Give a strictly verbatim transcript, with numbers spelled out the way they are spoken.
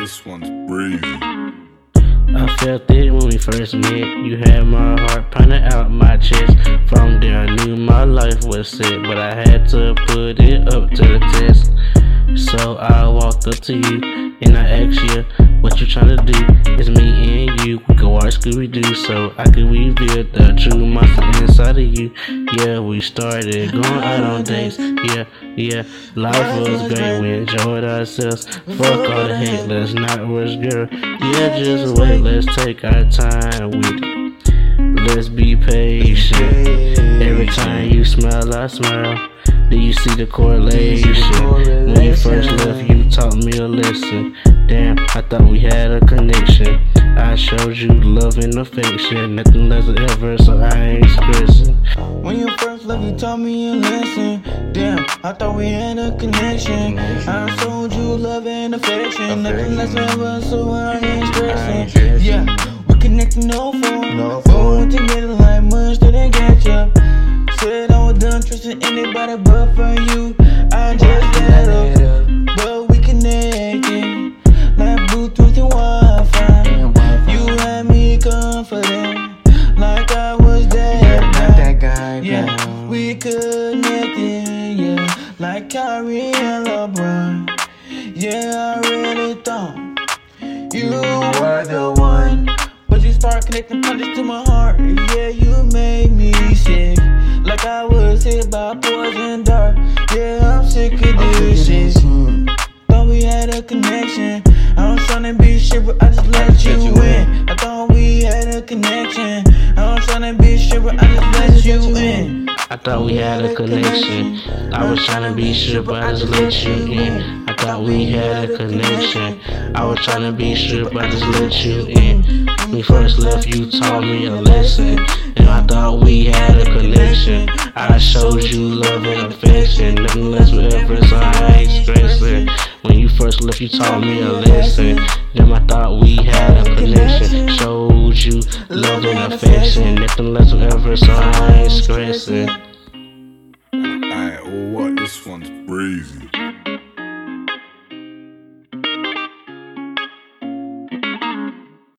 this one's crazy. I felt it when we first met. You had my heart pounding out my chest. From there I knew my life was set, but I had to put it up to the test. So I walked up to you and I asked you what you tryna do. It's me and you, we go watch Scooby-Doo, so I could reveal the true monster inside of you. Yeah, we started going out on dates. Yeah, yeah, life was great, we enjoyed ourselves. Fuck all the hate, let's not rush, girl. Yeah, just wait, let's take our time with it. Let's be patient. Every time you smile, I smile. Do you see the correlation? When you first left, you taught me a lesson. Damn, I thought we had a connection. I showed you love and affection, nothing less ever, so I ain't stressing. When you first left, you taught me a lesson. Damn, I thought we had a connection. I showed you love and affection, nothing less ever, so I ain't stressing. Yeah, we connected no phone, but we together like much didn't catch up. Said I was done trusting anybody but for you. I just let up, but we connected like Bluetooth and Wi-Fi. You had me confident, like I was there. That guy, yeah, we connected, yeah, like Kyrie and LeBron. Yeah, I really thought you were the one, but you start connecting punches to my heart. Yeah, you made me sick, like I was hit by poison dart. Yeah, I'm sick of this shit. Thought we had a connection. I was tryna be shit, but I just let you in. I thought we had a connection. I was tryna be shit, but I just let you in. I thought we had a connection. I was trying to be sure, but I just let you in. I thought we had a connection. I was trying to be sure, but I just let you in. When we first left, you taught me a lesson, and I thought we had a connection. I showed you love and affection, nothing less forever, so I ain't stressing. When you first left, you taught me a lesson. Then I thought we had a connection. Showed you love and affection, nothing less forever, so I ain't stressing. Alright, well, what? This one's crazy.